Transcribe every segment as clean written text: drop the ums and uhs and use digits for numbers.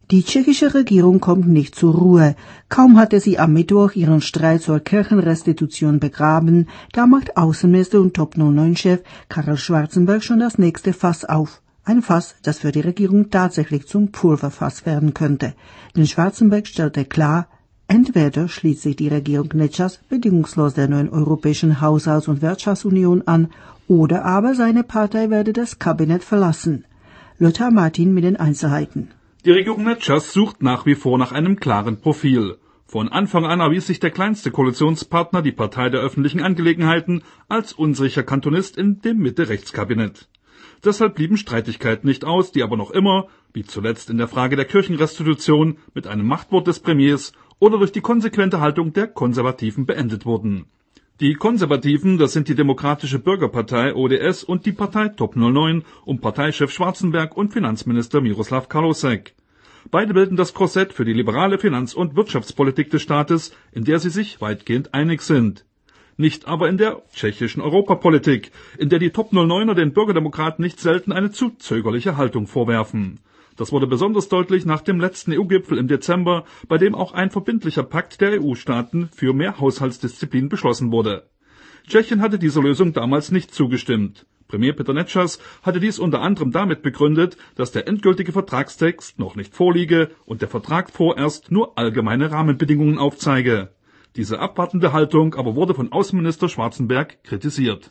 Die tschechische Regierung kommt nicht zur Ruhe. Kaum hatte sie am Mittwoch ihren Streit zur Kirchenrestitution begraben, da macht Außenminister und Top-09-Chef Karel Schwarzenberg schon das nächste Fass auf. Ein Fass, das für die Regierung tatsächlich zum Pulverfass werden könnte. Denn Schwarzenberg stellte klar, entweder schließt sich die Regierung Nečas bedingungslos der neuen Europäischen Haushalts- und Wirtschaftsunion an, oder aber seine Partei werde das Kabinett verlassen. Lothar Martin mit den Einzelheiten. Die Regierung Nečas sucht nach wie vor nach einem klaren Profil. Von Anfang an erwies sich der kleinste Koalitionspartner, die Partei der öffentlichen Angelegenheiten, als unsicher Kantonist in dem Mitte-Rechts-Kabinett. Deshalb blieben Streitigkeiten nicht aus, die aber noch immer, wie zuletzt in der Frage der Kirchenrestitution, mit einem Machtwort des Premiers oder durch die konsequente Haltung der Konservativen beendet wurden. Die Konservativen, das sind die Demokratische Bürgerpartei ODS und die Partei Top-09 um Parteichef Schwarzenberg und Finanzminister Miroslav Kalousek. Beide bilden das Korsett für die liberale Finanz- und Wirtschaftspolitik des Staates, in der sie sich weitgehend einig sind. Nicht aber in der tschechischen Europapolitik, in der die Top-09er den Bürgerdemokraten nicht selten eine zu zögerliche Haltung vorwerfen. Das wurde besonders deutlich nach dem letzten EU-Gipfel im Dezember, bei dem auch ein verbindlicher Pakt der EU-Staaten für mehr Haushaltsdisziplin beschlossen wurde. Tschechien hatte dieser Lösung damals nicht zugestimmt. Premier Peter Nečas hatte dies unter anderem damit begründet, dass der endgültige Vertragstext noch nicht vorliege und der Vertrag vorerst nur allgemeine Rahmenbedingungen aufzeige. Diese abwartende Haltung aber wurde von Außenminister Schwarzenberg kritisiert.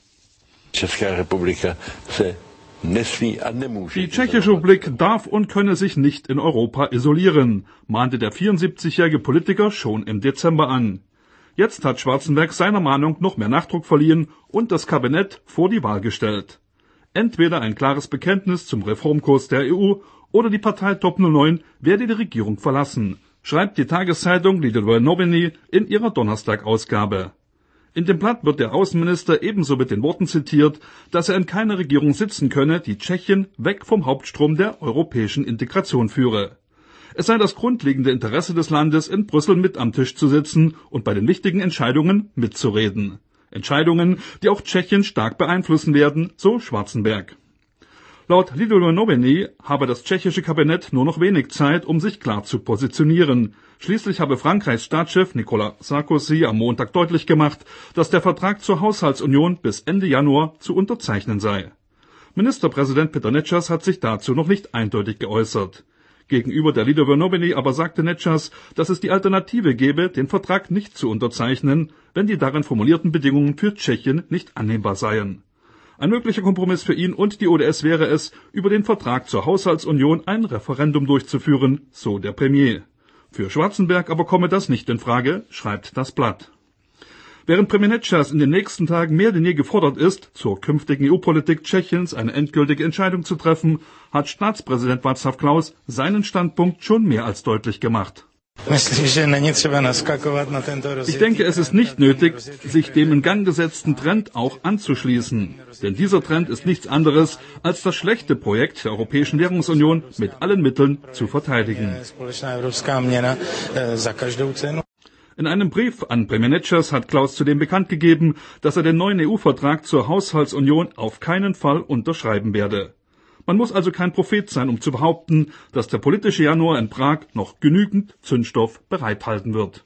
Die Tschechische Republik darf und könne sich nicht in Europa isolieren, mahnte der 74-jährige Politiker schon im Dezember an. Jetzt hat Schwarzenberg seiner Mahnung noch mehr Nachdruck verliehen und das Kabinett vor die Wahl gestellt. Entweder ein klares Bekenntnis zum Reformkurs der EU oder die Partei Top-09 werde die Regierung verlassen, schreibt die Tageszeitung Lidové Noviny in ihrer Donnerstag-Ausgabe. In dem Blatt wird der Außenminister ebenso mit den Worten zitiert, dass er in keiner Regierung sitzen könne, die Tschechien weg vom Hauptstrom der europäischen Integration führe. Es sei das grundlegende Interesse des Landes, in Brüssel mit am Tisch zu sitzen und bei den wichtigen Entscheidungen mitzureden. Entscheidungen, die auch Tschechien stark beeinflussen werden, so Schwarzenberg. Laut Lidové Noviny habe das tschechische Kabinett nur noch wenig Zeit, um sich klar zu positionieren. Schließlich habe Frankreichs Staatschef Nicolas Sarkozy am Montag deutlich gemacht, dass der Vertrag zur Haushaltsunion bis Ende Januar zu unterzeichnen sei. Ministerpräsident Peter Nečas hat sich dazu noch nicht eindeutig geäußert. Gegenüber der Lidové Noviny aber sagte Nečas, dass es die Alternative gebe, den Vertrag nicht zu unterzeichnen, wenn die darin formulierten Bedingungen für Tschechien nicht annehmbar seien. Ein möglicher Kompromiss für ihn und die ODS wäre es, über den Vertrag zur Haushaltsunion ein Referendum durchzuführen, so der Premier. Für Schwarzenberg aber komme das nicht in Frage, schreibt das Blatt. Während Premier Nečas in den nächsten Tagen mehr denn je gefordert ist, zur künftigen EU-Politik Tschechiens eine endgültige Entscheidung zu treffen, hat Staatspräsident Václav Klaus seinen Standpunkt schon mehr als deutlich gemacht. Ich denke, es ist nicht nötig, sich dem in Gang gesetzten Trend auch anzuschließen. Denn dieser Trend ist nichts anderes, als das schlechte Projekt der Europäischen Währungsunion mit allen Mitteln zu verteidigen. In einem Brief an Premier Nečas hat Klaus zudem bekannt gegeben, dass er den neuen EU-Vertrag zur Haushaltsunion auf keinen Fall unterschreiben werde. Man muss also kein Prophet sein, um zu behaupten, dass der politische Januar in Prag noch genügend Zündstoff bereithalten wird.